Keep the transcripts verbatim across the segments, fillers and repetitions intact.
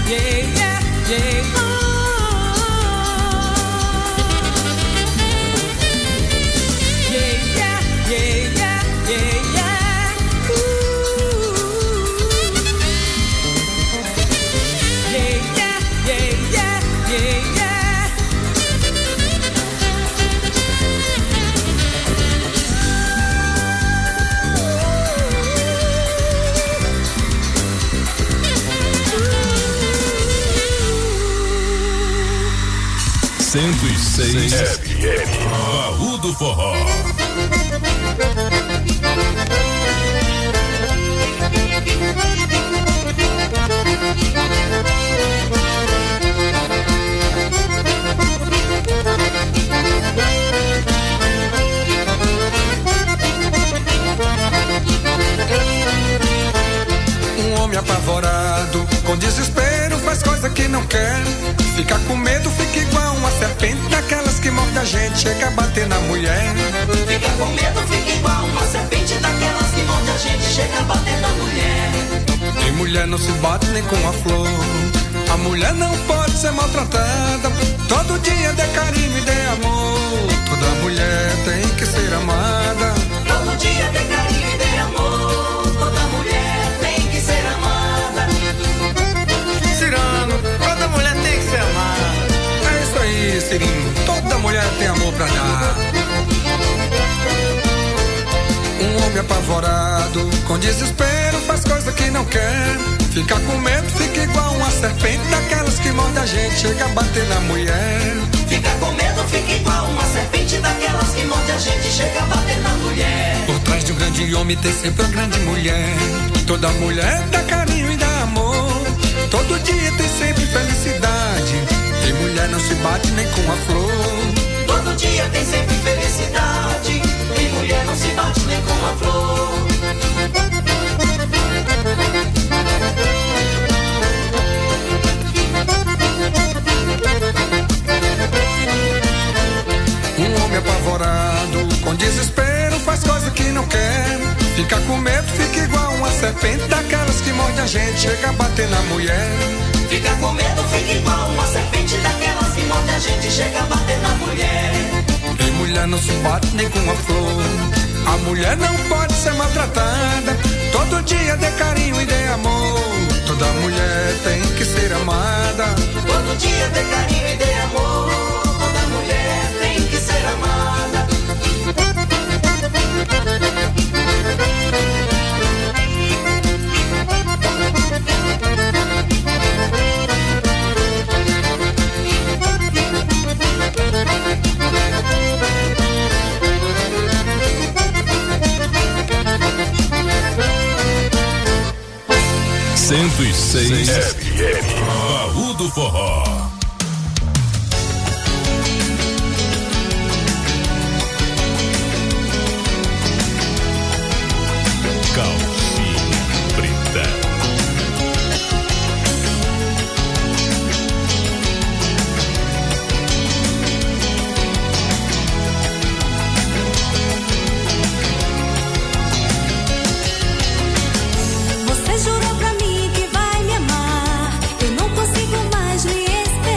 cento e seis F M, Baú do Forró. Um homem apavorado, com desespero, faz coisa que não quer. Fica com medo, fica igual uma serpente, daquelas que morde a gente, chega a bater na mulher. Fica com medo, fica igual uma serpente, daquelas que morde a gente, chega a bater na mulher. Em mulher não se bate nem com a flor. A mulher não pode ser maltratada. Todo dia dê carinho e dê amor. Toda mulher tem que ser amada. Todo dia dê carinho e dê amor. Toda mulher tem que ser amada. Cirano, toda mulher tem que ser amada. É isso aí, Cirinho. Toda mulher tem amor pra dar. Um homem apavorado, com desespero, faz coisa que não quer. Fica com medo, fica igual uma serpente, daquelas que morde a gente, chega a bater na mulher. Fica com medo, fica igual uma serpente, daquelas que morde a gente, chega a bater na mulher. Por trás de um grande homem tem sempre uma grande mulher. Toda mulher dá carinho e dá amor. Todo dia tem sempre felicidade. E mulher não se bate nem com a flor. Todo dia tem sempre felicidade. E mulher não se bate nem com a flor. Um homem apavorado, com desespero, faz coisa que não quer. Fica com medo, fica igual uma serpente, daquelas que morde a gente, chega a bater na mulher. Fica com medo, fica igual uma serpente, daquelas que morde a gente, chega a bater na mulher. E mulher não se bate nem com a flor. A mulher não pode ser maltratada. Todo dia dê carinho e dê amor. Toda mulher tem que ser amada. Todo dia dê carinho e dê amor. Toda mulher tem que ser amada. cento e seis F M, Baú do Forró. Calcinha preta. Você jurou pra mim que vai me amar. Eu não consigo mais lhe esperar.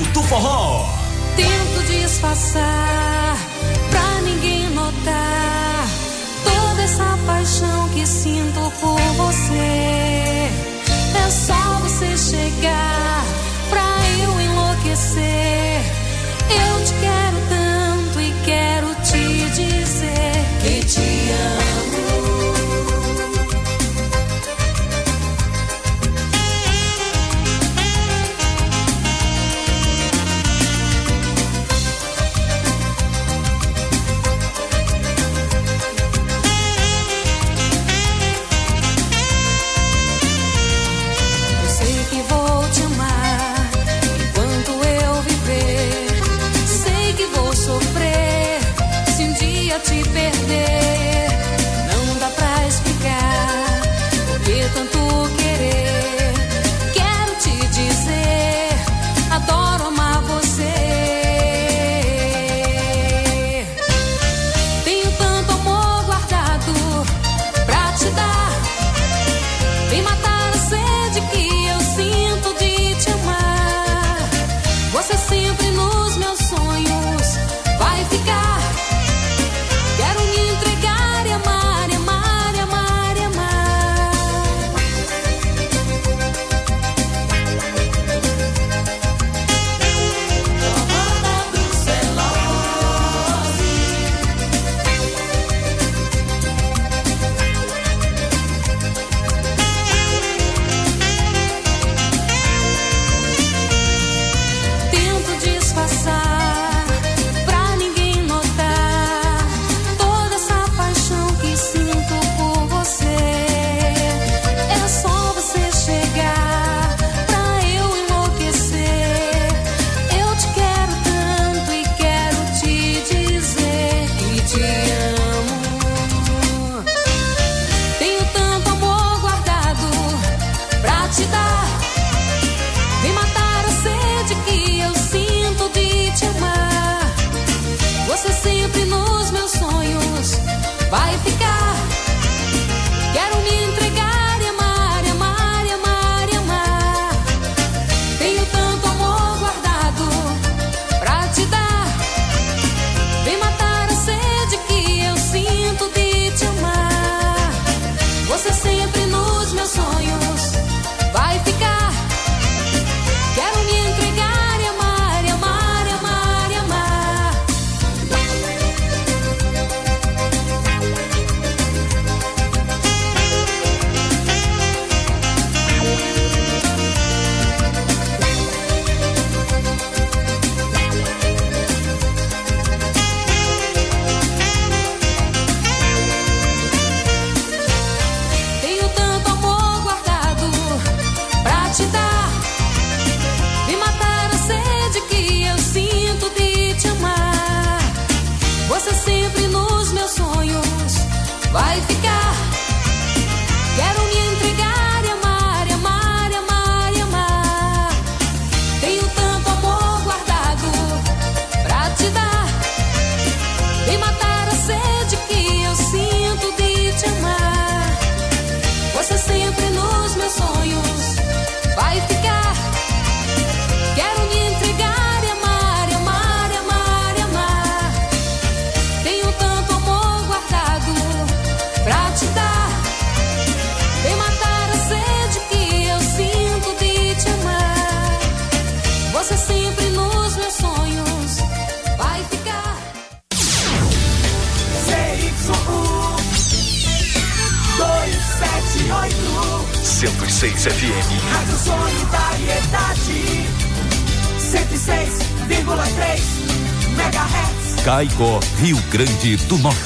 do Forró. Tento disfarçar pra ninguém notar toda essa paixão que sinto por você. É só você chegar pra eu enlouquecer. Eu te quero tanto e quero te dizer que te amo. Te perder, não dá pra explicar porque tanto querer. Quero te dizer, adoro amar você. Tenho tanto amor guardado pra te dar. Vem matar a sede que eu sinto de te amar. Você sempre nos meus sonhos vai ficar. Quero me entregar e amar, e amar, e amar, e amar. Tomada brucelose. Tento disfarçar pra ninguém notar toda essa paixão que sinto por você. É só você chegar pra eu enlouquecer. Eu te quero tanto e quero te dizer que te amo. Tenho tanto amor guardado pra te dar. Vem matar a sede que eu sinto de te amar. Você sempre nos meus sonhos vai ficar. Quero me entregar e amar, e amar, e amar, e amar. Tenho tanto amor guardado pra te dar. Vem matar a sede que eu sinto de te amar. Você sempre nos meus sonhos vai ficar. Quero me entregar e amar, e amar, e amar, e amar. Tenho tanto amor guardado pra te dar. Vem matar a sede que eu sinto de te amar. Você sempre nos meus sonhos vai ficar. Quero me entregar e amar, e amar, e amar, e amar. Tenho tanto amor guardado pra te dar. Vem matar a sede que eu sinto de te amar. Você sempre nos meus sonhos vai ficar. Quero me entregar e amar, e amar, e amar, e amar. Tenho tanto amor guardado pra te dar. Vem matar a sede que eu sinto de te amar. Você sempre nos meus sonhos vai ficar. C Y U dois sete oito cento e seis F M. Rádio Solidariedade cento e seis vírgula três megahertz. Caicó, Rio Grande do Norte.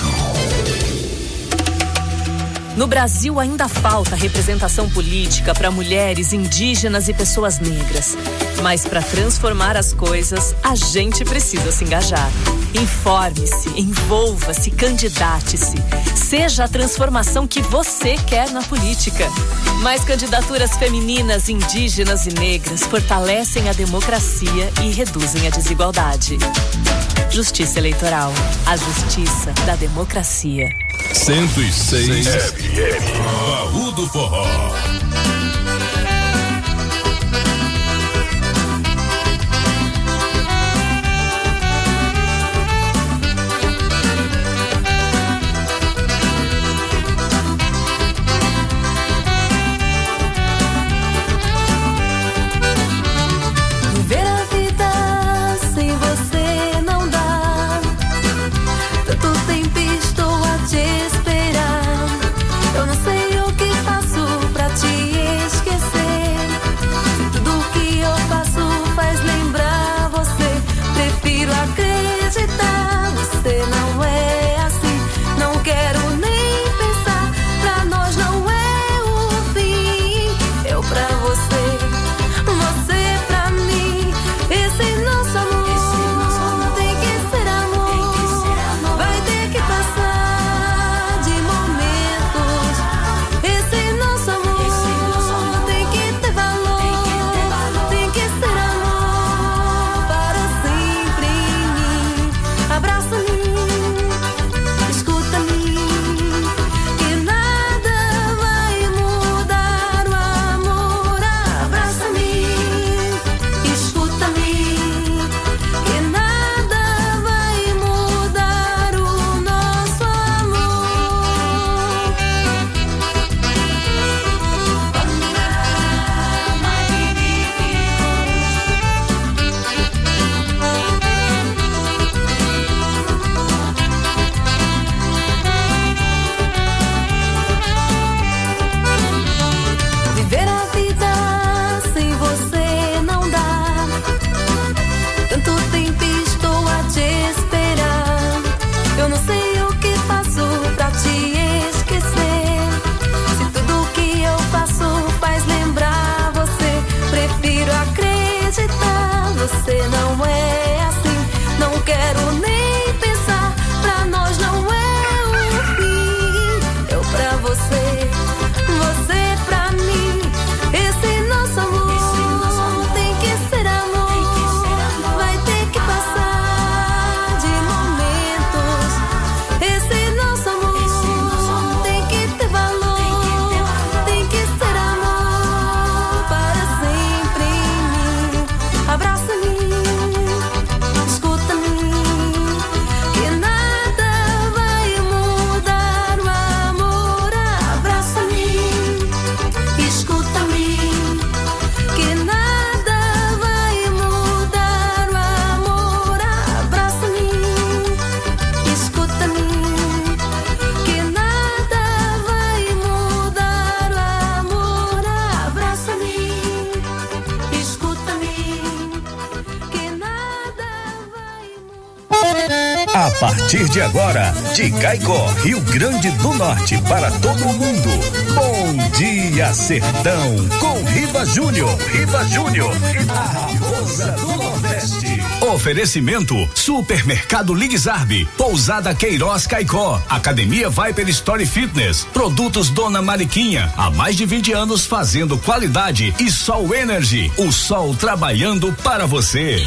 No Brasil ainda falta representação política para mulheres, indígenas e pessoas negras. Mas para transformar as coisas, a gente precisa se engajar. Informe-se, envolva-se, candidate-se. Seja a transformação que você quer na política. Mais candidaturas femininas, indígenas e negras fortalecem a democracia e reduzem a desigualdade. Justiça Eleitoral. A justiça da democracia. cento e seis F M. Baú do Forró. A partir de agora, de Caicó, Rio Grande do Norte, para todo mundo. Bom dia, Sertão, com Riva Júnior. Riva Júnior, a raposa do Nordeste. Oferecimento: Supermercado Ligzarb, Pousada Queiroz Caicó, Academia Viper Story Fitness, Produtos Dona Mariquinha, há mais de vinte anos fazendo qualidade, e Sol Energy, o sol trabalhando para você.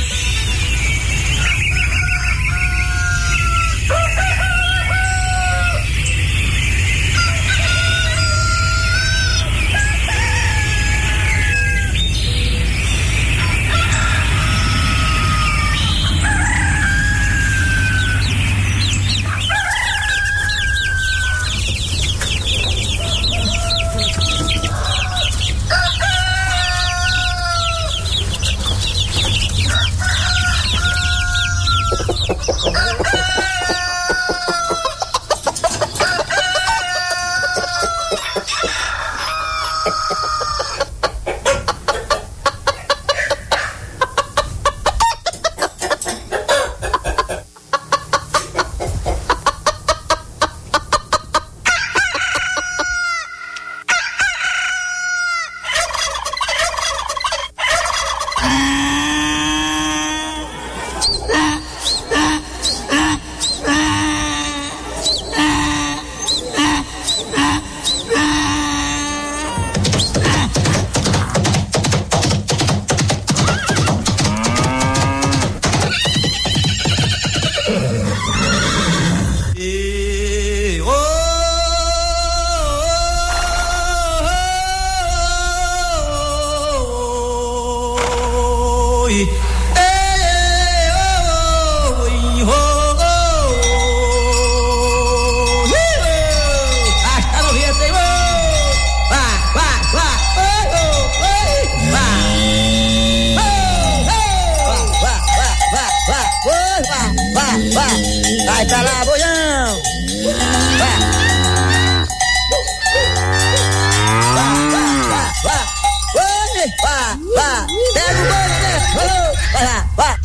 Vai pra lá, boião! Vai! Vai, vai, vai, vai! Oi, vai, vai! Pega o bolo, né? Vai lá, vai!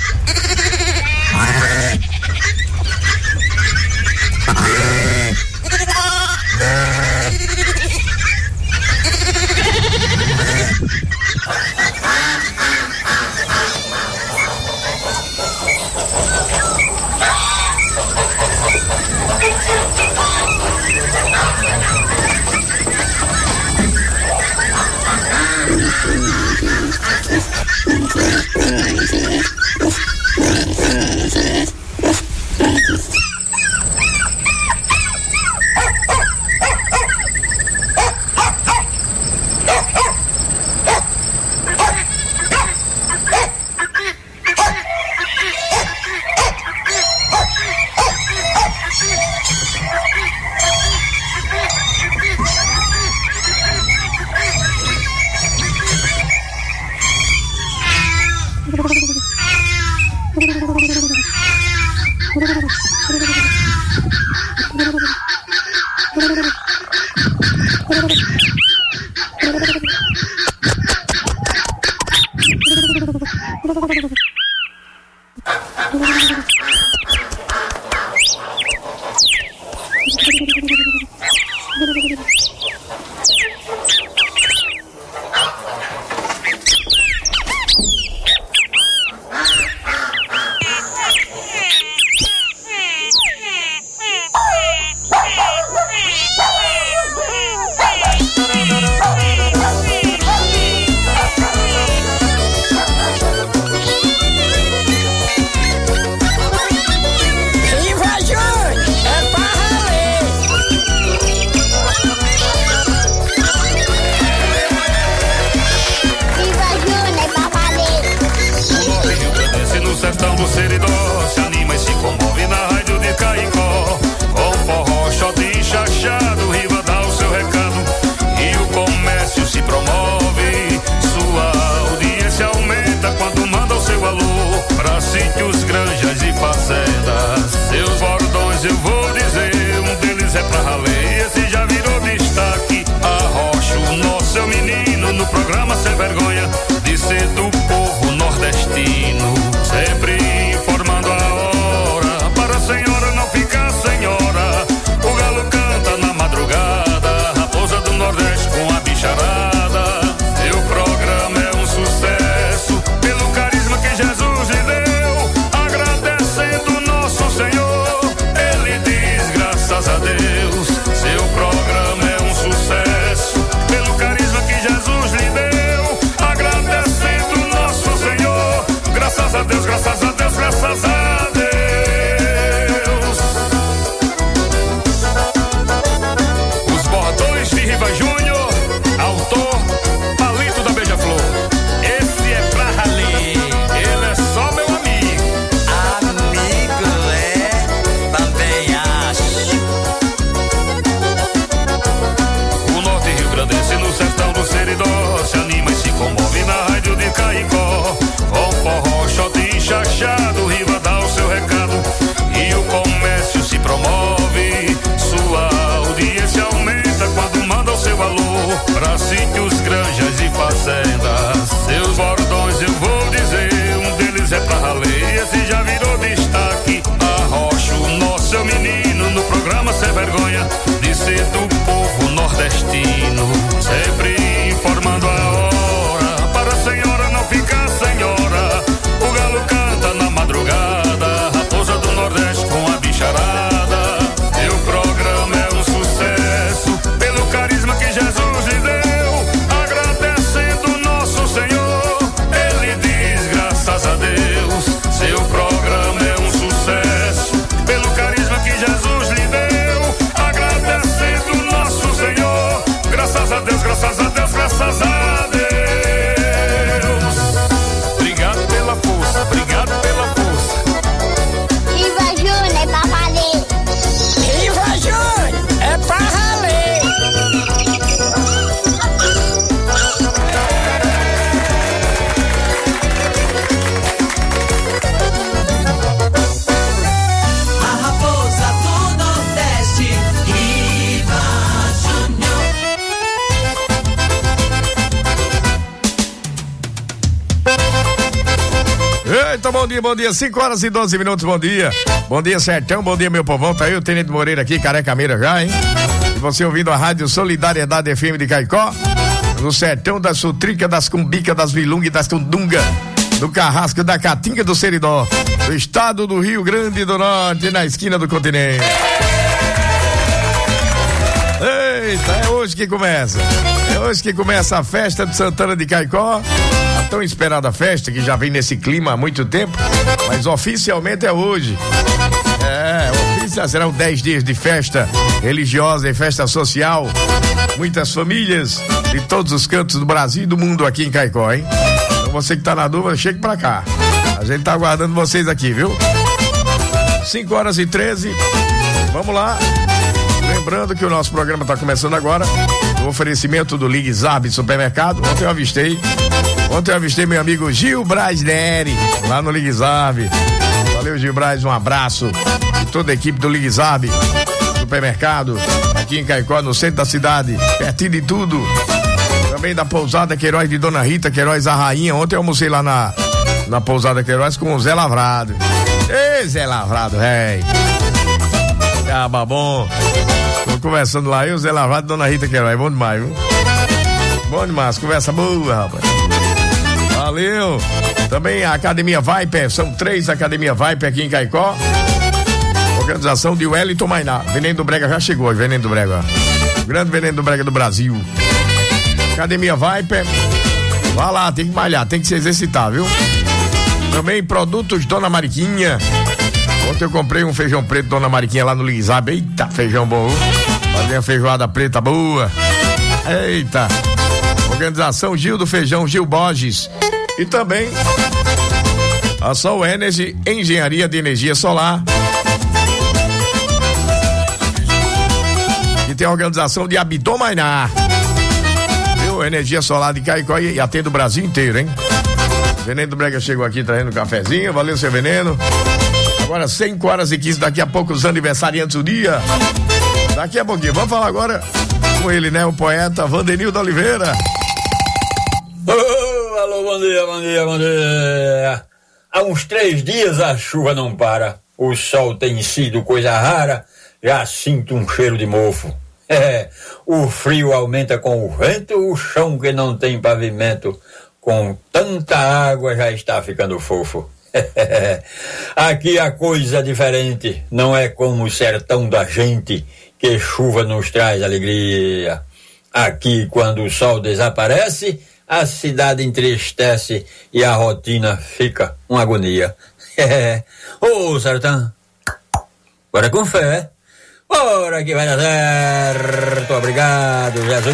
Sempre informando a hora para a senhora. sítios, granjas e fazendas. Seus bordões eu vou dizer, um deles é pra ralei, esse já virou destaque. Arrocha o nosso seu menino no programa Sem Vergonha, de ser do povo nordestino, sempre informando a hora, para a senhora não ficar senhora. O galo canta na madrugada, Raposa do Nordeste com a bicharada. Seu programa é um sucesso, pelo carisma que Jesus lhe deu, agradecendo nosso Senhor, ele diz graças a Deus. Seu programa é um sucesso, pelo carisma que Jesus lhe deu, agradecendo nosso Senhor, graças a Deus, graças a Deus, graças a Deus. Obrigado pela força, obrigado pela força. Viva Júnior, é pra valer. Viva Júnior, é pra valer. A Raposa do Nordeste, Viva Júnior. Eita, bom dia, bom dia, cinco horas e doze minutos, bom dia. Bom dia, Sertão, bom dia, meu povão. Tá aí o Tenente Moreira aqui, careca meira já, hein? E você ouvindo a Rádio Solidariedade F M de Caicó, no sertão da Sutrica, das Cumbica, das Vilunga e das Tundunga, do Carrasco, da Caatinga, do Seridó, do estado do Rio Grande do Norte, na esquina do continente. Eita, é hoje que começa. É hoje que começa a festa de Santana de Caicó. A tão esperada festa que já vem nesse clima há muito tempo, mas oficialmente é hoje. É, oficial, serão dez dias de festa religiosa e festa social. Muitas famílias de todos os cantos do Brasil e do mundo aqui em Caicó, hein? Então você que tá na dúvida, chegue pra cá. A gente tá aguardando vocês aqui, viu? cinco horas e treze. Vamos lá. Lembrando que o nosso programa está começando agora. O oferecimento do Ligue Zab Supermercado. Ontem eu avistei. Ontem eu avistei meu amigo Gil Braz Neri, lá no Ligue Zab. Valeu, Gil Braz, um abraço. E toda a equipe do Ligue Zab Supermercado, aqui em Caicó, no centro da cidade, pertinho de tudo. Também da pousada Queiroz de Dona Rita, Queiroz a Rainha. Ontem eu almocei lá na, na pousada Queiroz com o Zé Lavrado. Ei, Zé Lavrado, véi. Ah, bom. Tô conversando lá, eu, Zé Lavrado e Dona Rita Queiroz. Bom demais, viu? Bom demais, conversa boa, rapaz. Valeu. Também a Academia Viper, são três Academia Viper aqui em Caicó. Organização de Wellington Mainá. Veneno do Brega já chegou, Veneno do Brega. O grande Veneno do Brega do Brasil. Academia Viper. Vá lá, tem que malhar, tem que se exercitar, viu? Também produtos Dona Mariquinha. Ontem eu comprei um feijão preto Dona Mariquinha lá no Ligzab. Eita, feijão bom. Fazer uma feijoada preta boa. Eita. Organização Gil do Feijão, Gil Borges. E também a Sol Energy, Engenharia de Energia Solar. E tem a organização de Abidom Mainá. Viu? Energia Solar de Caicó e atende o Brasil inteiro, hein? Veneno do Brega chegou aqui trazendo um cafezinho. Valeu, seu Veneno. Agora cinco horas e quinze, daqui a pouco os aniversariantes do dia. Daqui a pouquinho, vamos falar agora com ele, né? O poeta Vandenildo Oliveira. Oh, alô, bom dia, bom dia, bom dia. Há uns três dias a chuva não para. O sol tem sido coisa rara. Já sinto um cheiro de mofo. É, o frio aumenta com o vento. O chão que não tem pavimento, com tanta água, já está ficando fofo. Aqui a coisa é diferente. Não é como o sertão da gente, que chuva nos traz alegria. Aqui, quando o sol desaparece, a cidade entristece e a rotina fica uma agonia. Ô, oh, sertão, bora com fé. Bora que vai dar certo. Obrigado, Jesus.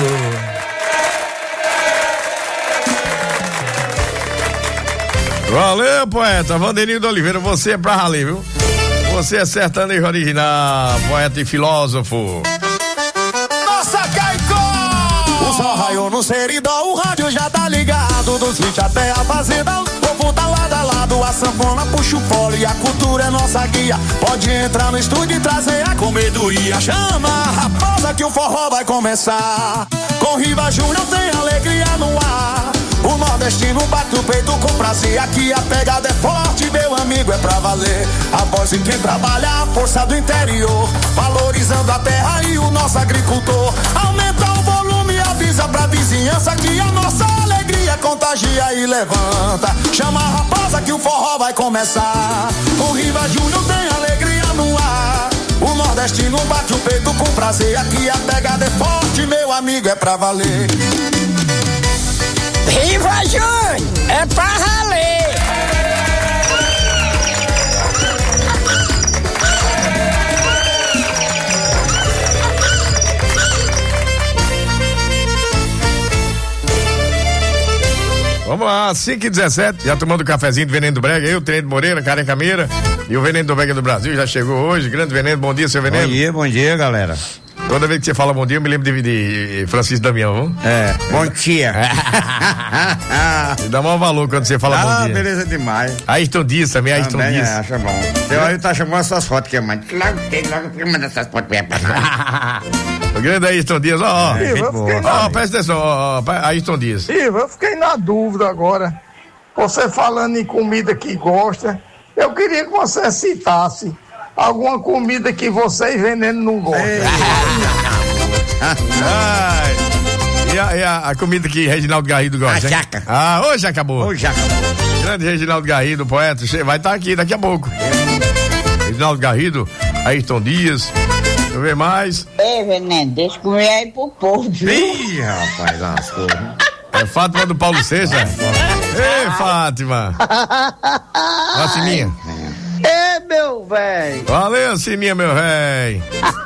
Valeu, poeta Vandenildo Oliveira, você é pra ralê, viu? Você é sertanejo original, poeta e filósofo. Nossa, Caicó! O sol raiou no seridó, o rádio já tá ligado, dos vídeos até a fazenda, o povo tá lado a lado, a sanfona puxa o polo e a cultura é nossa guia. Pode entrar no estúdio e trazer a comedoria, chama a raposa que o forró vai começar. Com Riva Júnior tem alegria no ar. O nordestino bate o peito com prazer. Aqui a pegada é forte, meu amigo, é pra valer. A voz em quem trabalha, a força do interior, valorizando a terra e o nosso agricultor. Aumenta o volume, avisa pra vizinhança que a nossa alegria contagia e levanta. Chama a rapaza que o forró vai começar. O Riva Júnior tem alegria no ar. O nordestino bate o peito com prazer. Aqui a pegada é forte, meu amigo, é pra valer. Riva Júnior, é pra valer. Vamos lá, cinco e dezessete, já tomando o cafezinho do Veneno do Brega, eu, Tenente Moreira, Careca Meira e o Veneno do Brega do Brasil já chegou hoje, grande Veneno, bom dia, seu Veneno. Bom dia, bom dia, galera. Toda vez que você fala bom dia, eu me lembro de, de Francisco Damião. É, bom dia. Me dá maior valor quando você fala ah, bom dia. Ah, beleza demais. Ayrton Dias também, Ayrton Dias. É, acha bom. Você aí tá chamando essas fotos que é mais. Logo tem, logo tem uma dessas fotos pra passar. O grande Ayrton Dias, ó, ó. É, ó, presta atenção, ó, ó, Ayrton Dias. Ivo, eu fiquei na dúvida agora. Você falando em comida que gosta, eu queria que você citasse alguma comida que você e Veneno não gostam. Ai, e a, e a, a comida que Reginaldo Garrido gosta? A jaca. Ah, hoje acabou. Hoje acabou. Grande Reginaldo Garrido, poeta, vai estar tá aqui daqui a pouco. Reginaldo Garrido, Ayrton Dias, deixa eu ver mais. Ei, Veneno, deixa comer aí pro povo, viu? Ih, rapaz, lascou. É Fátima do Paulo Seixas. Ei, Fátima. Ó, Sininha. Ei, meu velho. Valeu, Sininha, meu velho.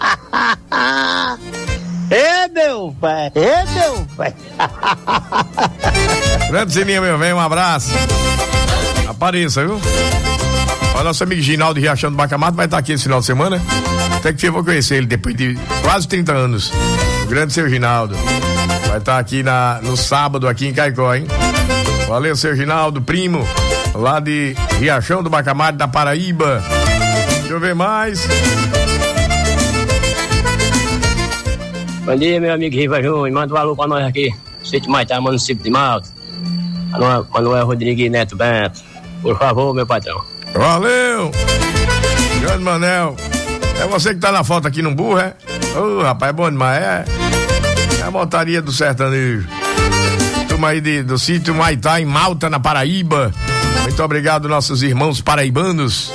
Ei, meu velho. Ei, meu velho. Grande Sininha, meu velho, um abraço. Apareça, viu? O nosso amigo Ginaldo Riachão do Bacamarte vai estar aqui esse final de semana. Até que eu vou conhecer ele depois de quase trinta anos. O grande seu Ginaldo. Vai estar aqui na, no sábado, aqui em Caicó, hein? Valeu, seu Ginaldo, primo, lá de Riachão do Bacamarte, da Paraíba. Deixa eu ver mais. Bom dia, meu amigo Riva Júnior. Manda um alô pra nós aqui. Sítio Maitá, município de Malta. Manuel, Manuel Rodrigues Neto Bento. Por favor, meu patrão. Valeu! Grande Manel. É você que tá na foto aqui no burro, é? Ô, oh, rapaz, é bom demais, é? É a montaria do sertanejo. Turma aí de, do sítio Maitá, em Malta, na Paraíba. Muito obrigado, nossos irmãos paraibanos.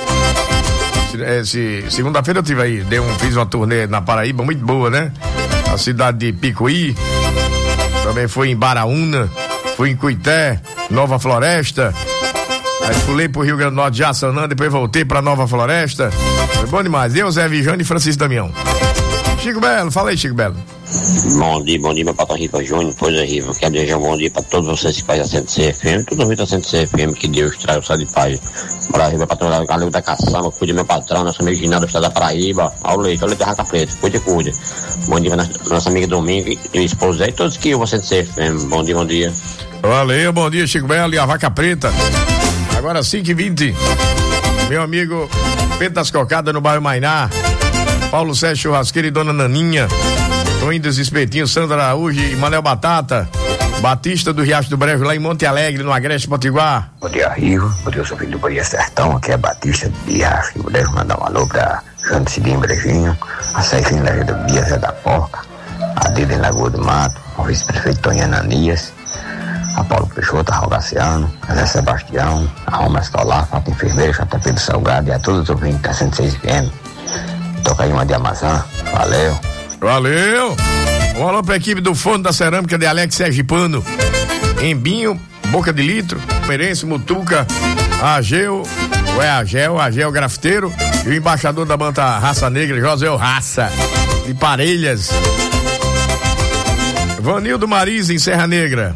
Esse, segunda-feira eu tive aí, dei um, fiz uma turnê na Paraíba, muito boa, né? A cidade de Picuí. Também fui em Baraúna. Fui em Cuité, Nova Floresta. Aí pulei pro Rio Grande do Norte, Jaçanã, depois voltei pra Nova Floresta. Foi bom demais. Eu, Zé Vijane e Francisco Damião. Chico Belo, fala aí, Chico Belo. Bom dia, bom dia, meu patrão Riva Júnior. Pois é, Riva, quero desejar um bom dia pra todos vocês que fazem a Centro C F M, todo mundo da Centro C F M, que Deus traga o céu de paz. Bora, Riva, patrão, galera da Caçamba, cuide meu patrão, nosso amigo Ginaldo do estado da Paraíba, ao leite, ao leite da Raca Preta, cuide, cuide. Bom dia, nossa, nossa amiga Domingo e esposa e todos que ouvem a Centro C F M. Bom dia, bom dia. Valeu, bom dia, Chico Belo e a Vaca Preta. Agora cinco e vinte. Meu amigo Pedro das Cocadas no bairro Mainá. Paulo Sérgio Churrasqueiro e Dona Naninha. Toinho dos Espetinhos, Sandra Araújo e Manel Batata. Batista do Riacho do Brejo, lá em Monte Alegre, no Agreste Potiguar. Bom dia, Rivo. Bom dia, seu filho do Bahia Sertão. Aqui é Batista do Riacho do Brejo. Mandar um alô pra Santo Cidinho Brejinho, a Saifinho Laje do Bia, Zé da Porca, a Dida em Lagoa do Mato, o vice-prefeito Tonho Ananias, a Paulo Peixoto, a Rogaciano, a Zé Sebastião, a Roma Escolar, a Falta Enfermeira, J P do Salgado e a todos os ouvintes da cento e seis F M. Toca aí uma de Amazã. Valeu. Valeu. Um alô pra equipe do Forno da Cerâmica de Alex Sergipano. Embinho, Boca de Litro, Merense, Mutuca, Ageu, o é Agel, Agel Grafiteiro e o embaixador da banda Raça Negra, José Raça, de Parelhas. Vanildo Mariz, em Serra Negra.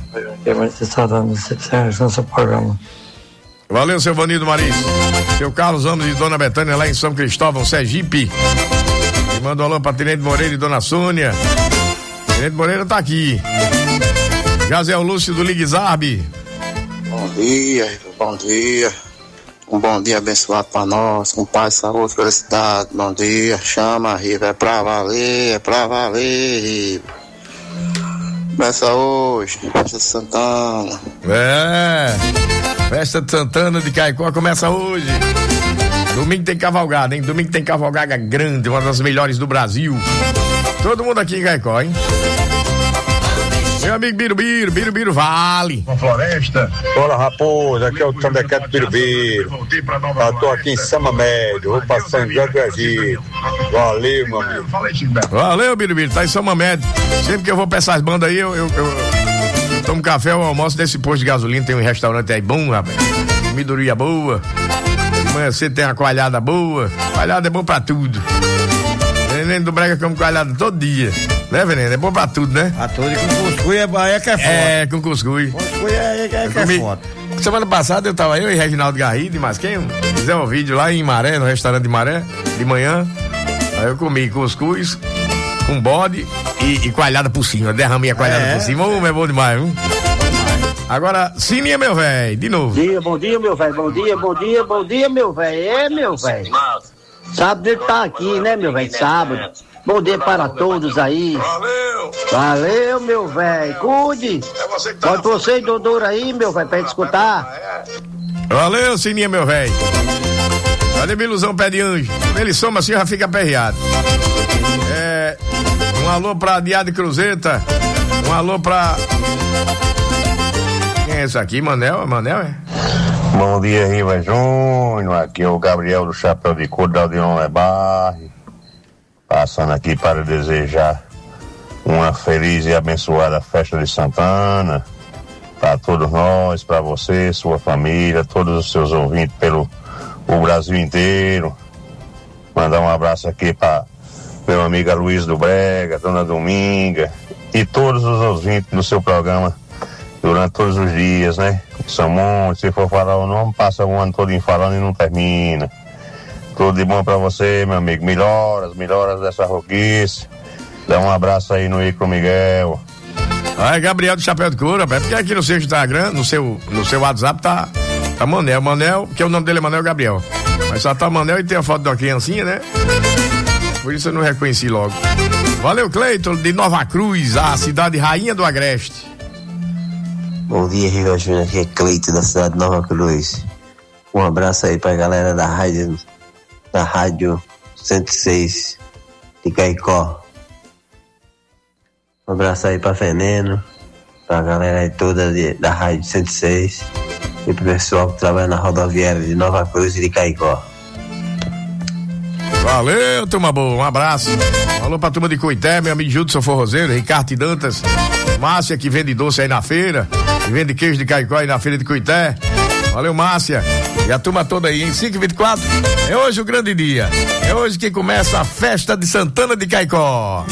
Valeu, seu Vanildo Mariz. Seu Carlos Ramos e Dona Betânia lá em São Cristóvão, Sergipe. E manda um alô pra Tenente Moreira e Dona Sônia. Tenente Moreira tá aqui. Jazel Lúcio do Liguizarbe. Bom dia, bom dia. Um bom dia abençoado pra nós, com paz, saúde, felicidade. Bom dia, chama, Riva, é pra valer, é pra valer, Riva. Começa hoje, festa de Santana. É, festa de Santana de Caicó começa hoje. Domingo tem cavalgada, hein? Domingo tem cavalgada grande, uma das melhores do Brasil. Todo mundo aqui em Caicó, hein? Meu amigo Birubiru, Birubiru Vale. Uma floresta. Olá, Raposa, aqui é o Tambequete Birubiru. Eu tô aqui em Sama Médio, vou passar em Jorge Egito. Valeu, meu amigo. Valeu, Birubiru, tá em Sama Médio. Sempre que eu vou pra essas bandas aí, eu, eu, eu tomo café ou almoço nesse posto de gasolina, tem um restaurante aí bom, rapaz. Comidoria boa. Amanhã você tem uma coalhada boa. Coalhada é bom pra tudo. Veneno do Brega come coalhada todo dia. Né, Veneno? É bom pra tudo, né? Pra tudo, e com cuscuz é, é que é foda. É, com cuscuz. Cuscuz é, é, é que é comi... foda. Semana passada eu tava eu e Reginaldo Garrido e mais quem? Fizemos um vídeo lá em Maré, no restaurante de Maré, de manhã. Aí eu comi cuscuz com bode e, e coalhada por cima. Derramei a coalhada é, por cima. Ô, é bom demais, viu? Agora, Sininha, meu velho, de novo. Bom dia, bom dia, meu velho. Bom dia, bom dia, bom dia, meu velho. É, meu velho. Sábado ele tá aqui, né, meu velho? Sábado. Bom dia para todos aí. Valeu. Valeu, meu velho. Cuide. Pode você e Dodoro aí, meu velho, pra gente escutar. Valeu, Sininha, meu velho. Valeu, minha ilusão, pé de anjo. Ele soma assim, já fica aperreado. É, um alô pra Diade Cruzeta. Um alô pra... Quem é esse aqui? Manel? Manel, é? Bom dia, Riva Júnior. Aqui é o Gabriel do Chapéu de Couro da Aldeon Lebarre. Passando aqui para desejar uma feliz e abençoada festa de Santana para todos nós, para você, sua família, todos os seus ouvintes pelo o Brasil inteiro. Mandar um abraço aqui para meu amigo Luiz do Brega, Dona Dominga e todos os ouvintes do seu programa durante todos os dias, né? São muitos, se for falar o nome, passa o ano todo falando e não termina. Tudo de bom pra você, meu amigo. Melhoras, melhoras dessa roquice. Dá um abraço aí no Icro Miguel. Ah, é Gabriel do Chapéu de Couro, rapaz. Porque aqui no seu Instagram, no seu, no seu WhatsApp tá, tá Manel. Manel, que é o nome dele é Manel Gabriel. Mas só tá Manel e tem a foto de uma criancinha, né? Por isso eu não reconheci logo. Valeu, Cleiton, de Nova Cruz, a cidade rainha do Agreste. Bom dia, Riva Júnior. Aqui é Cleiton, da cidade de Nova Cruz. Um abraço aí pra galera da rádio, da rádio cento e seis de Caicó. Um abraço aí pra Veneno, pra galera aí toda de, da rádio cento e seis e pro pessoal que trabalha na rodoviária de Nova Cruz e de Caicó. Valeu, turma boa, um abraço. Alô pra turma de Coité, meu amigo Judson Forrozeiro, Ricardo Dantas, Márcia que vende doce aí na feira, que vende queijo de Caicó aí na feira de Coité. Valeu, Márcia. E a turma toda aí, em cinco e vinte e quatro. É hoje o grande dia. É hoje que começa a festa de Santana de Caicó.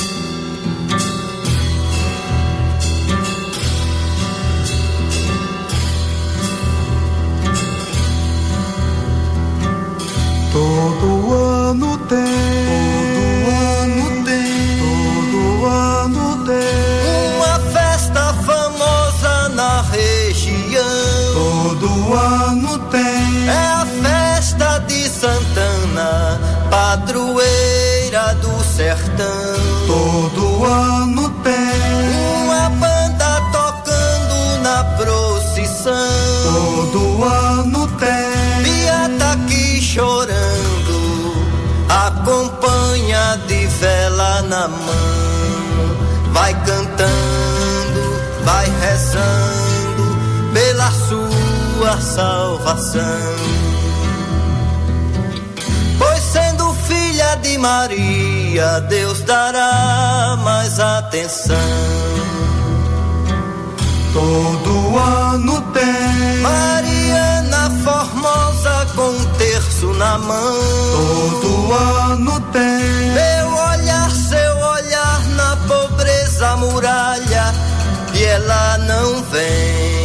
Todo ano tem, todo ano tem, todo ano tem uma festa famosa na região. Todo ano tem, é a festa de Santana, padroeira do sertão. Todo ano tem, uma banda tocando na procissão. Todo ano tem, Bia tá aqui chorando, acompanha de vela na mão, vai cantando, vai rezando pela sua salvação. Pois sendo filha de Maria, Deus dará mais atenção. Todo ano tem, Mariana Formosa com um terço na mão. Todo ano tem, meu olhar, seu olhar na pobreza muralha, e ela não vem.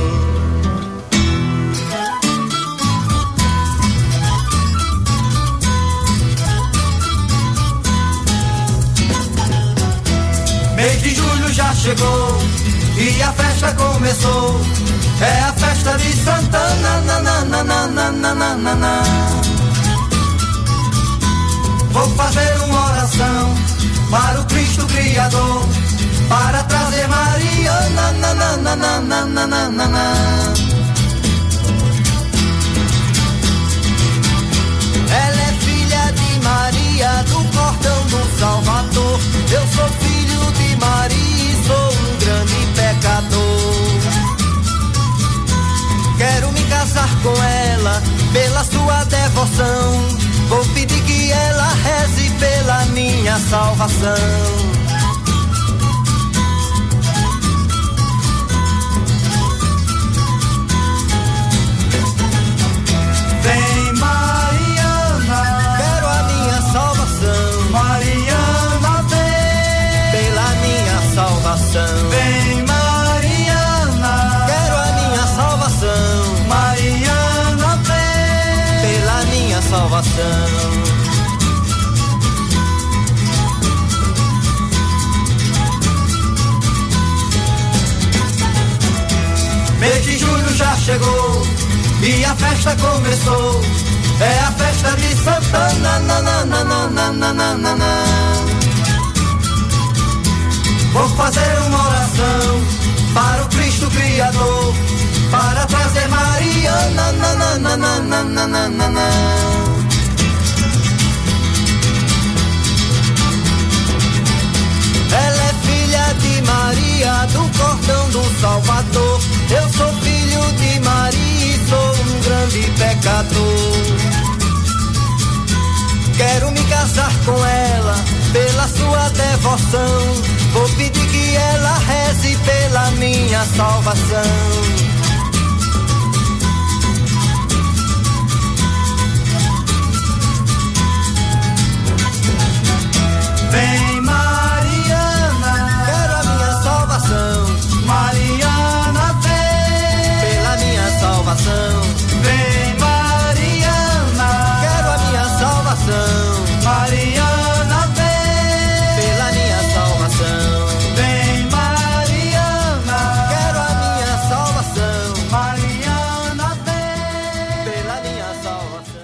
Mês de julho já chegou e a festa começou. É a festa de Santana, na, na, na, na, na, na, na, na, na. Vou fazer uma oração para o Cristo Criador, para trazer Maria Ela é filha de Maria do Cordão do Salvador. Eu sou filho de Maria e sou um grande pecador. Quero me casar com ela pela sua devoção. Vou pedir que ela reze pela minha salvação. Vem Mariana, quero a minha salvação. Mariana vem, pela minha salvação. Vem Mariana, quero a minha salvação. Mariana vem, pela minha salvação. Mês de julho já chegou e a festa começou. É a festa de Santana, na, na, na, na, na, na, na, na, na. Vou fazer uma oração para o Cristo Criador, para trazer Maria, na, na, na, na, na, na, na, na, na, na. Ela é filha de Maria do Cordão do Salvador. Eu sou filho de Maria e sou um grande pecador. Quero me casar com ela pela sua devoção. Vou pedir que ela reze pela minha salvação. vem Mariana, quero a minha salvação. Mariana vem, pela minha salvação. Vem Mariana, quero a minha salvação. Mariana vem, pela minha salvação. Vem Mariana, quero a minha salvação. Mariana vem, pela minha salvação.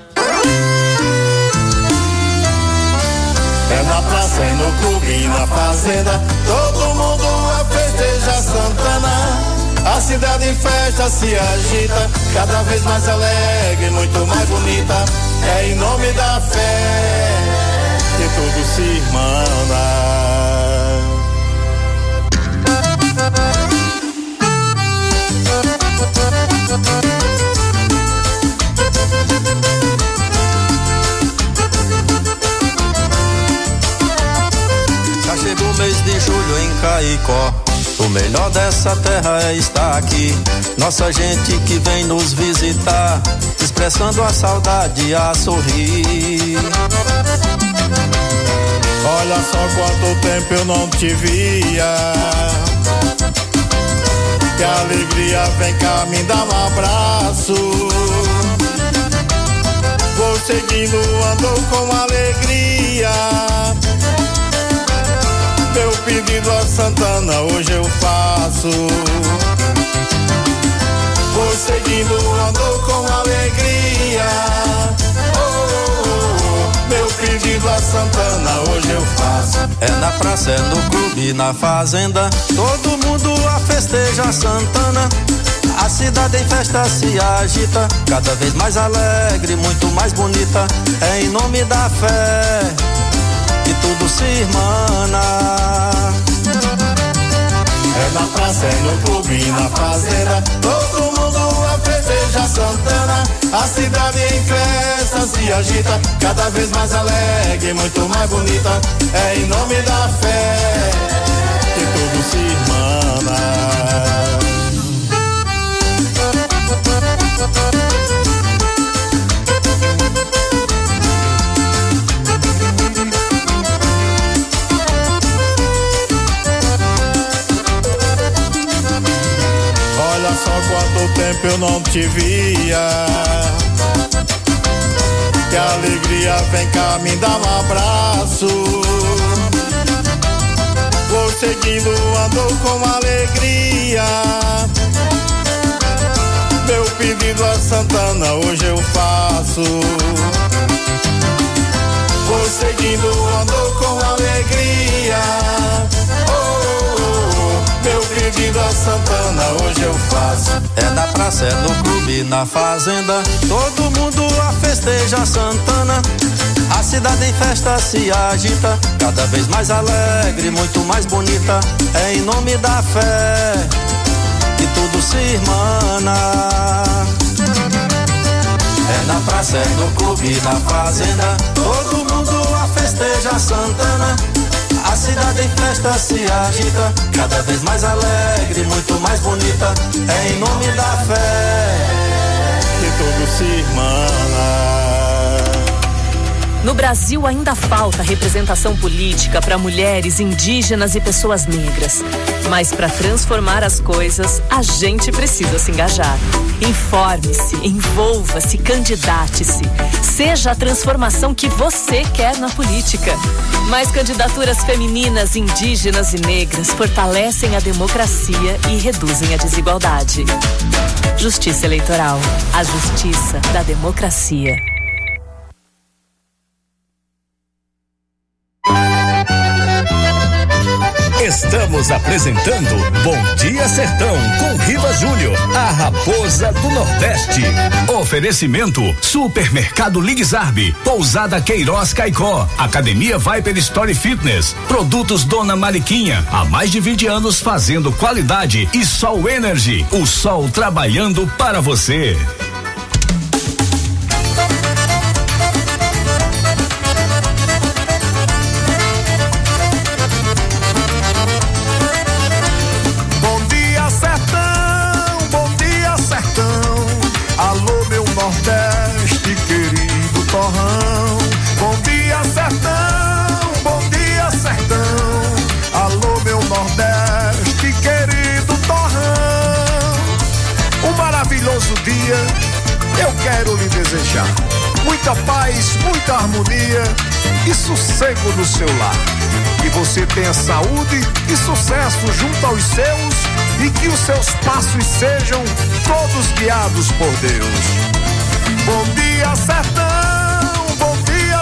É na praça, é no clube e na fazenda, todo mundo a festejar Santana. A cidade em festa se agita, cada vez mais alegre, muito mais bonita. É em nome da fé que tudo se irmana. Já chegou o mês de julho em Caicó. O melhor dessa terra é estar aqui. Nossa gente que vem nos visitar, expressando a saudade a sorrir. Olha só quanto tempo eu não te via. Que alegria, vem cá me dá um abraço. Vou seguindo, ando com alegria. Meu pedido a Santana hoje eu faço. Vou seguindo, ando com alegria. Oh, oh, oh. Meu pedido a Santana hoje eu faço. É na praça, é no clube, na fazenda, todo mundo a festeja Santana. A cidade em festa se agita, cada vez mais alegre, muito mais bonita. É em nome da fé que tudo se irmana. É na praça, é no clube e na fazenda, todo mundo a festeja Santana. A cidade em festa se agita, cada vez mais alegre, muito mais bonita. É em nome da fé que tudo se irmana. Olha só quanto tempo eu não te via. Que alegria, vem cá me dá um abraço. Vou seguindo, ando com alegria. Meu pedido a Santana hoje eu faço. Vou seguindo, ando com alegria. Oh, oh, oh. Meu pedido a Santana, hoje eu faço. É na praça, é no clube, na fazenda, todo mundo a festeja Santana. A cidade em festa se agita, cada vez mais alegre, muito mais bonita. É em nome da fé que tudo se irmana. É na praça, é no clube, na fazenda, todo mundo a festeja Santana. A cidade em festa se agita, cada vez mais alegre, muito mais bonita. É em nome da fé que tudo se irmana. No Brasil ainda falta representação política para mulheres, indígenas e pessoas negras. Mas para transformar as coisas, a gente precisa se engajar. Informe-se, envolva-se, candidate-se. Seja a transformação que você quer na política. Mais candidaturas femininas, indígenas e negras fortalecem a democracia e reduzem a desigualdade. Justiça Eleitoral. A justiça da democracia. Estamos apresentando Bom Dia Sertão com Riva Júnior, a raposa do Nordeste. Oferecimento Supermercado Ligzarbe, Pousada Queiroz Caicó, Academia Viper Story Fitness, Produtos Dona Mariquinha, há mais de vinte anos fazendo qualidade, e Sol Energy, o sol trabalhando para você. Nordeste, querido torrão. Bom dia, sertão, bom dia, sertão. Alô, meu Nordeste, querido torrão. Um maravilhoso dia eu quero lhe desejar. Muita paz, muita harmonia e sossego no seu lar. Que você tenha saúde e sucesso junto aos seus e que os seus passos sejam todos guiados por Deus. Bom dia, sertão, bom dia,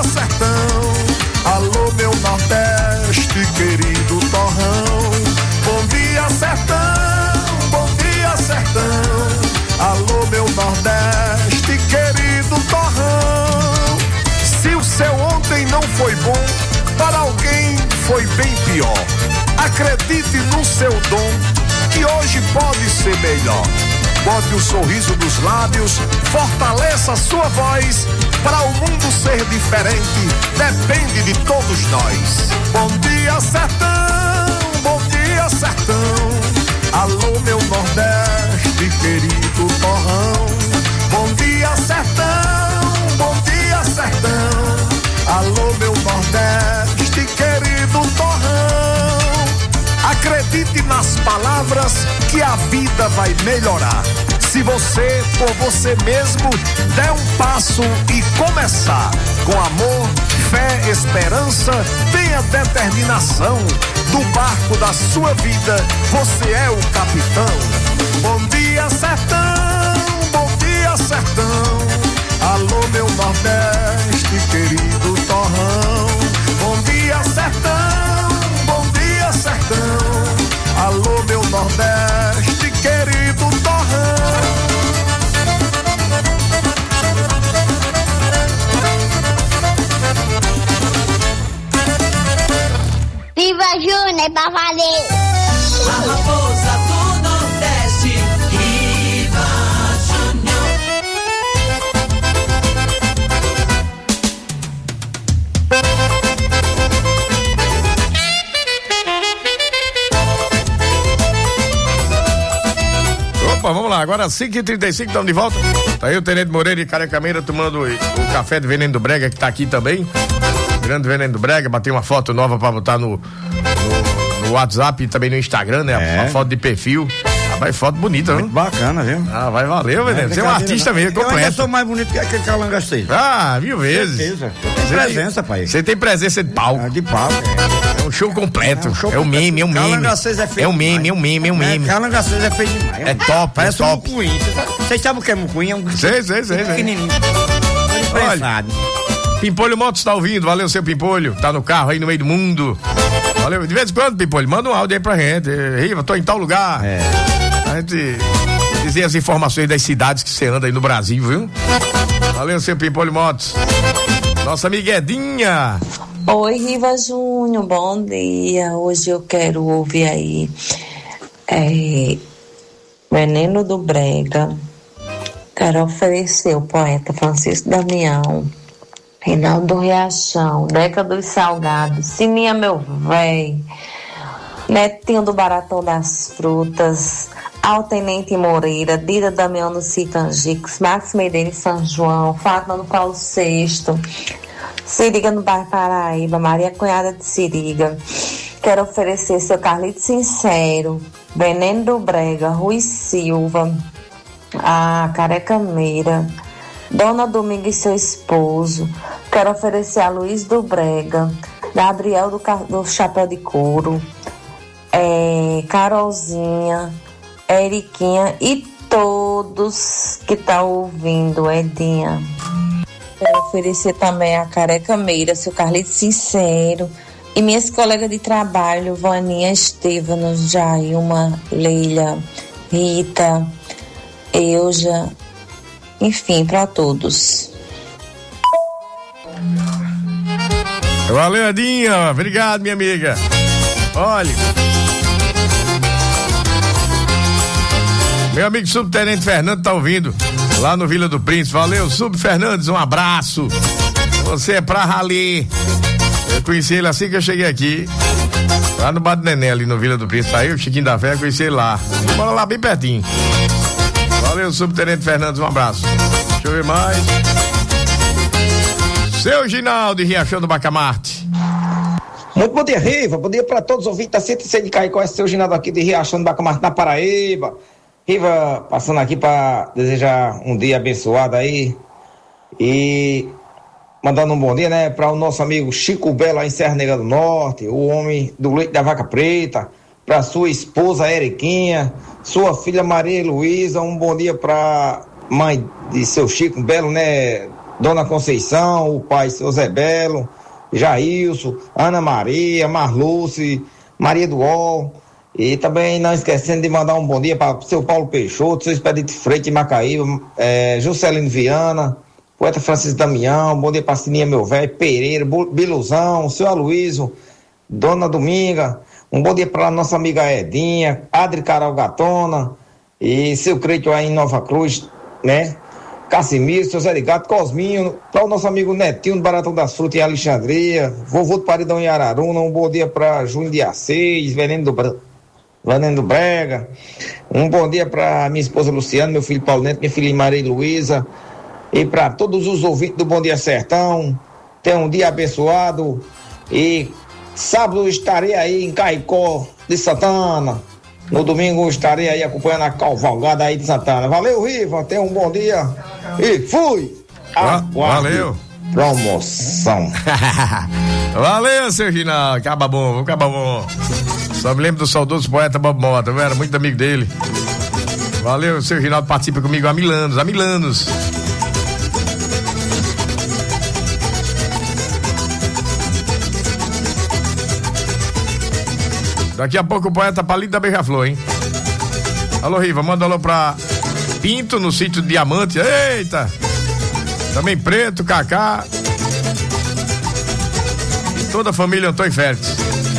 sertão. Alô, meu Nordeste, querido torrão. Bom dia, sertão, bom dia, sertão. Alô, meu Nordeste, querido torrão. Se o seu ontem não foi bom, para alguém foi bem pior. Acredite no seu dom, que hoje pode ser melhor. Bote o sorriso nos lábios, fortaleça a sua voz. Para o mundo ser diferente, depende de todos nós. Bom dia, sertão, bom dia, sertão. Alô, meu Nordeste, querido torrão. Bom dia, sertão, bom dia, sertão. Alô, meu Nordeste, querido torrão. Acredite nas palavras que a vida vai melhorar. Se você, por você mesmo, der um passo e começar com amor, fé, esperança, tenha determinação. Do barco da sua vida, você é o capitão. Bom dia, sertão, bom dia, sertão. Alô, meu Nordeste, querido torrão. Bom dia, sertão, bom dia, sertão. Alô, meu Nordeste, querido torrão. Viva Júnior, pra valer! A raposa do Nordeste, Riva Júnior. Opa, vamos lá, agora cinco e trinta e cinco, estamos de volta. Tá aí o Tenente Moreira e Carecameira tomando o, o café do Veneno do Brega, que tá aqui também. Grande Veneno do Brega, bateu uma foto nova pra botar no, no, no WhatsApp e também no Instagram, né? É. Uma foto de perfil. Ah, vai foto bonita, muito viu? Bacana, viu? Ah, vai valer, Veneno. Você é um artista não. mesmo, completo. Eu ainda sou mais bonito que aquele calanga seis. Ah, mil vezes. Certeza. Eu tenho presença, pai. Você tem presença de palco. Ah, de palco, é. É um show completo. É, um show é o meme, é o meme. Calanga seis é feio. É o meme, é o meme, é o meme. Calanga seis é feio demais. É top, parece é top. um mucuim. Vocês sabem o que é mucuim? É um sei, sei, sei. pequenininho. Olha, Pimpolho Motos tá ouvindo, valeu seu Pimpolho, tá no carro aí no meio do mundo. Valeu. De vez em quando, Pipolho, manda um áudio aí pra gente. Riva, tô em tal lugar. É. A gente dizer as informações das cidades que você anda aí no Brasil, viu? Valeu, seu Pipolho Motos. Nossa amiga Edinha. Oi, Riva Júnior, bom dia. Hoje eu quero ouvir aí é, Veneno do Brega. Quero oferecer o poeta Francisco Damião, Reinaldo do Riachão, Deca dos Salgados, Sininha Meu Véi, Netinho do Baratão das Frutas, Altenente Moreira, Dida Damião no Citangiques, Max Medeiros São João, Fátima no Paulo sexto, Siriga no bairro Paraíba, Maria Cunhada de Siriga. Quero oferecer seu Carlito Sincero, Veneno do Brega, Rui Silva, a Careca Meira, Dona Dominga e seu esposo. Quero oferecer a Luiz do Brega, Gabriel do, do Chapéu de Couro, é, Carolzinha, Eriquinha e todos que tá ouvindo, Edinha. Quero oferecer também a Careca Meira, seu Carlito Sincero, e minhas colegas de trabalho, Vaninha Estevanos, Jailma, Leila, Rita, Euja, enfim, para todos. Valeu, Edinha. Obrigado, minha amiga. Olha, meu amigo Subtenente Fernando tá ouvindo lá no Vila do Príncipe. Valeu, Sub Fernandes, um abraço. Você é pra rali. Eu conheci ele assim que eu cheguei aqui, lá no Bar do Neném, ali no Vila do Príncipe. Aí o Chiquinho da Fé, conheci ele lá. Bora lá bem pertinho. Valeu, Subtenente Fernandes, um abraço. Deixa eu ver mais. Seu Ginaldo de Riachão do Bacamarte. Muito bom dia, Riva. Bom dia para todos os ouvintes da cento e seis de Caicó. É seu Ginaldo aqui de Riachão do Bacamarte, na Paraíba. Riva, passando aqui para desejar um dia abençoado aí. E mandando um bom dia, né, para o nosso amigo Chico Belo, lá em Serra Negra do Norte, o homem do leite da vaca preta, para sua esposa Eriquinha, sua filha Maria Heloísa. Um bom dia para mãe de seu Chico Belo, né, Dona Conceição, o pai seu Zé Belo, Jailson, Ana Maria, Marluce, Maria do Ol. E também não esquecendo de mandar um bom dia para seu Paulo Peixoto, seu Expedito Freire de Macaíba, é, Juscelino Viana, poeta Francisco Damião, bom dia para Sininha Meu Véi, Pereira, Biluzão, seu Aloysio, Dona Dominga, um bom dia para nossa amiga Edinha, Adri Carol Gatona, e seu Creito aí em Nova Cruz, né? Cassimiro, seu Zé de Gato, Cosminho, para o nosso amigo Netinho do Baratão das Frutas em Alexandria, vovô do Paridão em Araruna, um bom dia para Júnior de Assis, Veneno do Branco. Vanendo Brega, um bom dia para minha esposa Luciana, meu filho Paulo Neto, minha filha Maria Luísa, e para todos os ouvintes do Bom Dia Sertão. Tenham um dia abençoado e sábado estarei aí em Caicó de Santana, no domingo estarei aí acompanhando a cavalgada aí de Santana. Valeu, Riva, tenham um bom dia e fui! Ah, valeu! Promoção. Valeu, seu Ginaldo, acaba bom, acaba bom. Só me lembro do saudoso poeta Bob Mota, eu era muito amigo dele. Valeu, seu Ginaldo participa comigo há mil anos, há mil anos. Daqui a pouco o poeta Palito da Beija-Flor, hein? Alô, Riva, manda alô pra Pinto, no sítio Diamante. Eita! Também Preto, Cacá. E toda a família Antônio Fértil.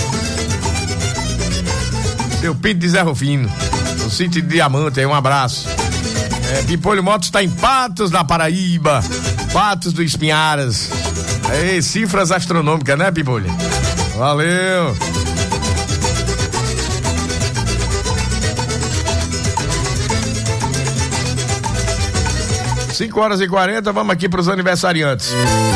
Seu Pinto de Zé Rufino, no sítio de Diamante, aí um abraço. É, Pipolho Motos está em Patos, na Paraíba, Patos do Espinharas. Aí, cifras astronômicas, né, Pipolho? Valeu. cinco horas e quarenta, vamos aqui para os aniversariantes.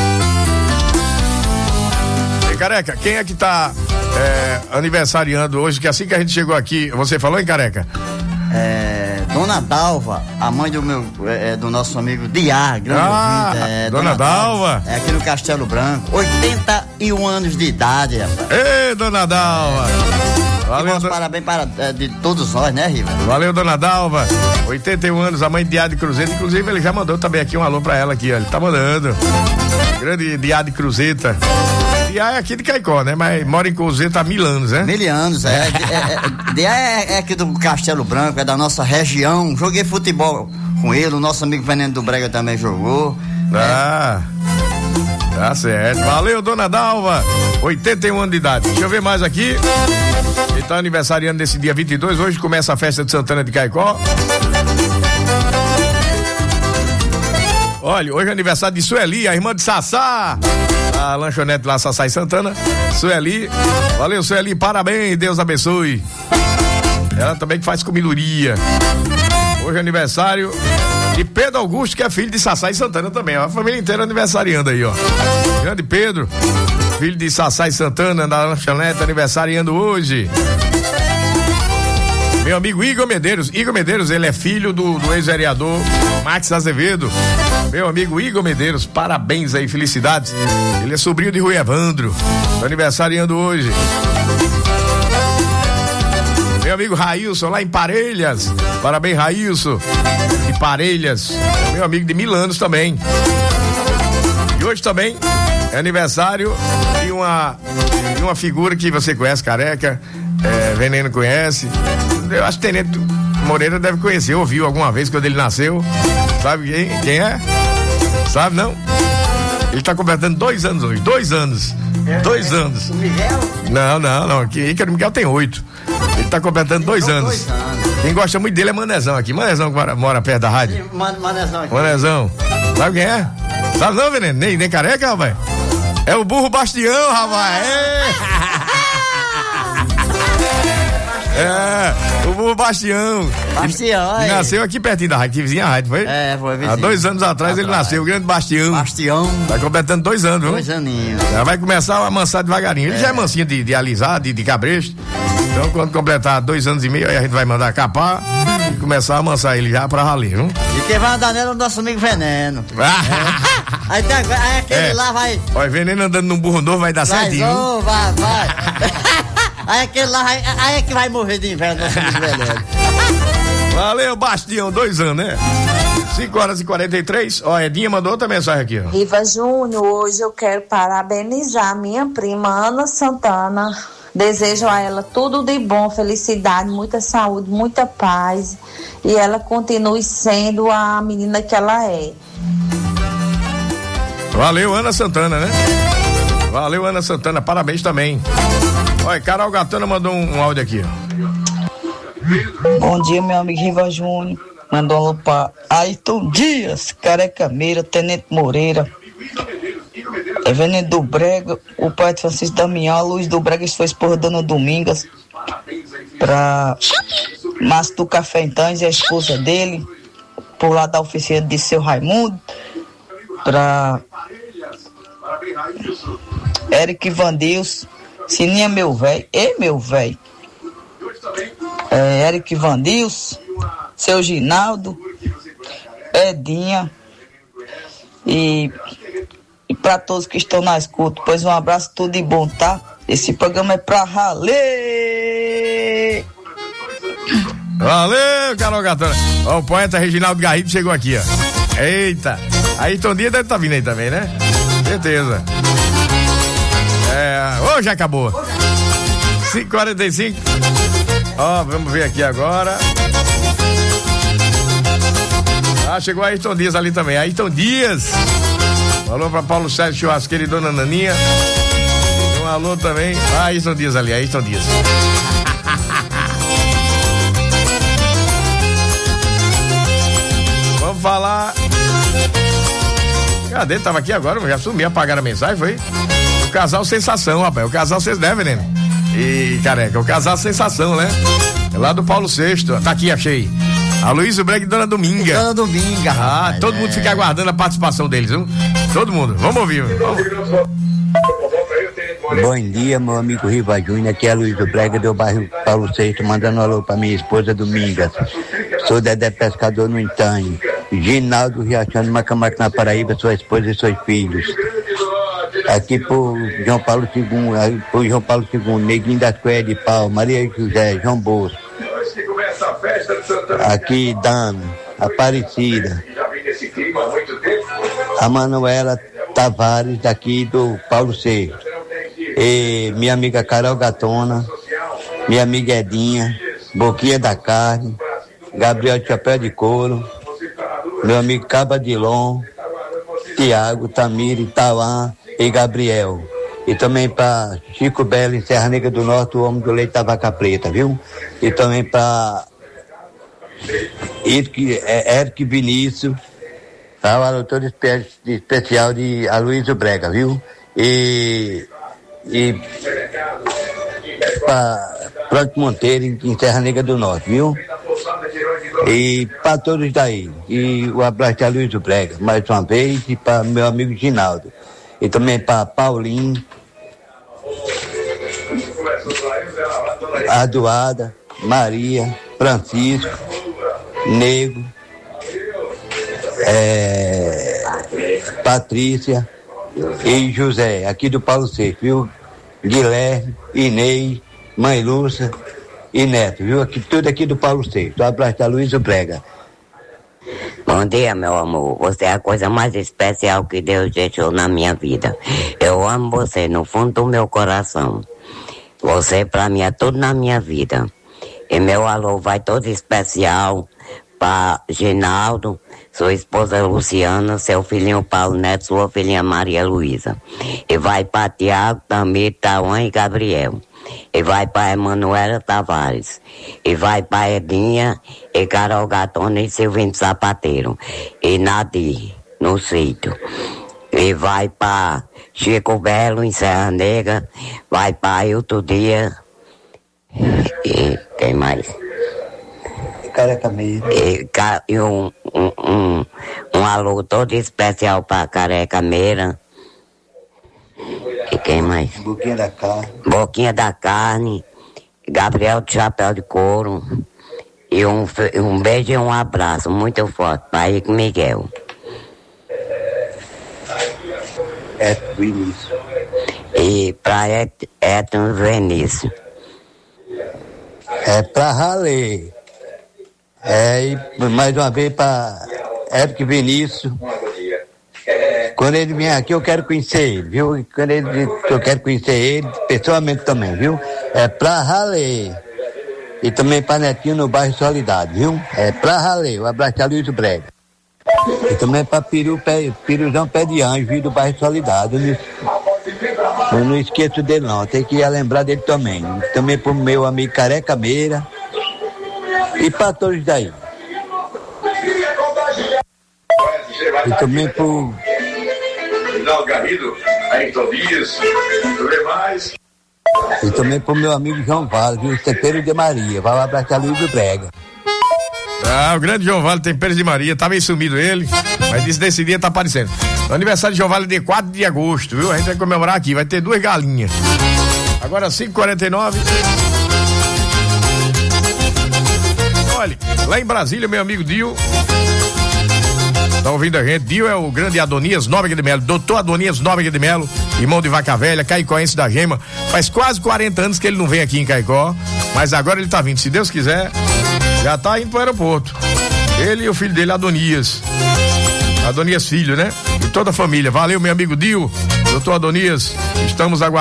Ei, Careca, quem é que tá é, aniversariando hoje? Que assim que a gente chegou aqui, você falou, hein, Careca? É, Dona Dalva, a mãe do meu, é, do nosso amigo Diá, grande ah, ouvinte. É, Dona, Dona Dalva. Dalva. É aqui no Castelo Branco, oitenta e um anos de idade, rapaz. Ei, Dona Dalva. É, valeu, do... parabéns para é, de todos nós, né, Riva? Valeu, Dona Dalva. oitenta e um anos, a mãe de Diá de Cruzeiro. Inclusive, ele já mandou também aqui um alô pra ela aqui, ó. Ele tá mandando. Grande Diá de Cruzeta. Dia é aqui de Caicó, né? Mas mora em Cozeta há mil anos, né? Mil anos, é. é, é Dia é, é aqui do Castelo Branco, é da nossa região. Joguei futebol com ele, o nosso amigo Veneno do Brega também jogou. Ah, é. Tá certo. Valeu, dona Dalva. oitenta e um anos de idade. Deixa eu ver mais aqui. Ele tá aniversariando nesse dia vinte e dois. Hoje começa a festa de Santana de Caicó. Olha, hoje é aniversário de Sueli, a irmã de Sassá. A lanchonete lá, Sassá e Santana. Sueli. Valeu, Sueli. Parabéns. Deus abençoe. Ela também que faz comidoria. Hoje é aniversário de Pedro Augusto, que é filho de Sassá e Santana também, ó. A família inteira aniversariando aí, ó. Grande Pedro, filho de Sassá e Santana, da lanchonete, aniversariando hoje. Meu amigo Igor Medeiros. Igor Medeiros, ele é filho do, do ex-vereador Max Azevedo. Meu amigo Igor Medeiros, parabéns aí, felicidades. Ele é sobrinho de Rui Evandro. Tá aniversariando hoje. Meu amigo Railson, lá em Parelhas. Parabéns, Railson. De Parelhas. Meu amigo de mil anos também. E hoje também é aniversário de uma, de uma figura que você conhece, Careca. É, Veneno conhece. Eu acho que Tenente Moreira deve conhecer, ouviu alguma vez quando ele nasceu. Sabe quem, quem é? Sabe não? Ele tá completando dois anos hoje, dois anos. É, dois é, anos. O Miguel? Não, não, não. Aqui, Ícaro Miguel tem oito. Ele tá completando dois anos. dois anos. Quem gosta muito dele é Manezão aqui. Manezão que mora, mora perto da rádio. Manezão aqui. Manezão. Sabe quem é? Sabe não, Veneno? Nem, nem Careca, rapaz? É o Burro Bastião, rapaz. É. É, o Burro Bastião. Bastião, ele nasceu aqui pertinho da rádio, que vizinha a rádio, foi? É, foi vizinho. Há dois anos atrás ele nasceu, o grande Bastião. Bastião. Vai completando dois anos, viu? Dois aninhos. Já vai começar a amansar devagarinho. Ele é. já é mansinho de, de alisar, de, de cabresto. Então, quando completar dois anos e meio, aí a gente vai mandar capar e começar a amansar ele já pra valer, viu? E quem vai andar nele é o nosso amigo Veneno. é. Aí, tem, aí aquele é. lá vai. Olha, Veneno andando num burro novo vai dar vai, certinho. Oh, vai, vai. Aí aquele lá, aí, aí é que vai morrer de inverno, nosso amigo Veneno. Valeu, Bastião, dois anos, né? cinco horas e quarenta e três. Ó, Edinha mandou outra mensagem aqui, ó. Riva Júnior, hoje eu quero parabenizar minha prima Ana Santana. Desejo a ela tudo de bom, felicidade, muita saúde, muita paz. E ela continue sendo a menina que ela é. Valeu, Ana Santana, né? Valeu, Ana Santana, parabéns também. Olha, Carol Gatana mandou um, um áudio aqui, ó. Bom dia, meu amigo Riva Júnior. Mandou um alô pra Ayrton Dias, Careca Meira, Tenente Moreira, é Veneno do Brega, o pai de Francisco Damião, Luiz do Brega, isso foi esposa da Dona Domingas, pra Márcio do Café Entães e a esposa dele, por lá da oficina de seu Raimundo, pra Eric Vandils, Sininha meu velho, e meu velho, é, Eric Vandils, seu Ginaldo, Edinha e, e para todos que estão na escuta, pois um abraço, tudo de bom, tá? Esse programa é pra valer! Valeu, Carol Gatana. Ó, o poeta Reginaldo Garrido chegou aqui, ó. Eita! Ayrton Dias deve estar tá vindo aí também, né? Certeza. É, hoje já acabou. cinco e quarenta e cinco. Ó, vamos ver aqui agora. Ah, chegou Ayrton Dias ali também. Ayrton Dias. Um alô pra Paulo Sérgio Churrasqueiro e Dona Naninha. Um alô também. Ah, Ayrton Dias ali, Ayrton Dias. Vamos falar. Cadê? Tava aqui agora, já sumiu, apagaram a mensagem, foi? O casal Sensação, rapaz. O casal Sensação, né, Veneno? E, careca, o casal Sensação, né? É lá do Paulo Sexto. Tá aqui, achei. A Luísa Brega e Dona Dominga. Dona Dominga. Ah, rapaz, todo é. mundo fica aguardando a participação deles, viu? Todo mundo. Vamos ouvir. Vamos. Bom dia, meu amigo Riva Júnior. Aqui é a Luísa Brega do bairro Paulo Sexto, mandando um alô pra minha esposa Domingas. Sou Dedé Pescador no Entanho. Ginaldo Riachão, Macamaca na Paraíba, sua esposa e seus filhos. Aqui por João Paulo segundo, por João Paulo segundo, Neguinho das Coelhas de Pau, Maria José, João Bosco. Aqui Dano, Aparecida. A Manuela Tavares, daqui do Paulo Sexto. e minha amiga Carol Gatona, minha amiga Edinha, Boquinha da Carne, Gabriel de Chapéu de Couro, meu amigo Caba Dilon, Tiago, Tamiri, Tauã e Gabriel. E também para Chico Belo em Serra Negra do Norte, o homem do leite da vaca preta, viu? E também para Eric, Eric Vinícius, tá? O alutor espe especial de Aloysio Brega, viu? E, e para Franco Monteiro em, em Serra Negra do Norte, viu? E para todos daí, e o abraço de Aloysio Brega, mais uma vez, e para meu amigo Ginaldo, e também para Paulinho, Aduada, Maria, Francisco, Nego, é, Patrícia e José, aqui do Paulo Seixas, viu? Guilherme, Inês, Mãe Lúcia e Neto, viu? Aqui, tudo aqui do Paulo Seixas. Um abraço da Aloysio Brega. Bom dia, meu amor. Você é a coisa mais especial que Deus deixou na minha vida. Eu amo você no fundo do meu coração. Você pra mim é tudo na minha vida. E meu alô vai todo especial para Ginaldo, sua esposa Luciana, seu filhinho Paulo Neto, sua filhinha Maria Luísa. E vai para Tiago, Tamir, Tauã e Gabriel. E vai para Emanuela Tavares. E vai para Edinha e Carol Gatona e Silvino Sapateiro. E Nadir, no sítio. E vai para Chico Belo em Serra Negra. Vai para Ailton Dias. E quem mais? Careca Meira. E, e um, um, um, um alô todo especial para Careca Meira. E quem mais? Boquinha da Carne. Boquinha da Carne. Gabriel de Chapéu de Couro. E um, um beijo e um abraço muito forte para Rico Miguel. É Vinícius. E para Edson Vinícius. É para Ralê. É, e mais uma vez para Eric Vinícius. Quando ele vem aqui, eu quero conhecer ele, viu? E quando ele eu quero conhecer ele, pessoalmente também, viu? É pra Ralê. E também para Netinho no bairro Solidade, viu? É pra Ralê. Um abraço a Luiz Brega. E também para Peru, pé, Piruzão Pé de Anjo, viu? Do bairro Solidade. Eu não, eu não esqueço dele, não. Tem que lembrar dele também. E também pro meu amigo Careca Meira. E para todos daí. E também pro Garrido, Ayrton Dias, demais. E também pro meu amigo João Vale, viu? Tempero de Maria. Vai abraçar Luiz do Brega. Ah, o grande João Vale, Tempero de Maria. Tá meio sumido ele, mas disse desse dia tá aparecendo. O aniversário de João Vale é dia quatro de agosto, viu? A gente vai comemorar aqui, vai ter duas galinhas. Agora cinco e quarenta e nove. Olha, lá em Brasília, meu amigo Dio. Tá ouvindo a gente? Dio é o grande Adonias Nóbrega de Melo, doutor Adonias Nóbrega de Melo, irmão de Vaca Velha, caicoense da Gema. Faz quase quarenta anos que ele não vem aqui em Caicó, mas agora ele tá vindo, se Deus quiser, já tá indo pro aeroporto. Ele e o filho dele, Adonias. Adonias filho, né? E toda a família. Valeu, meu amigo Dio, doutor Adonias, estamos aguardando.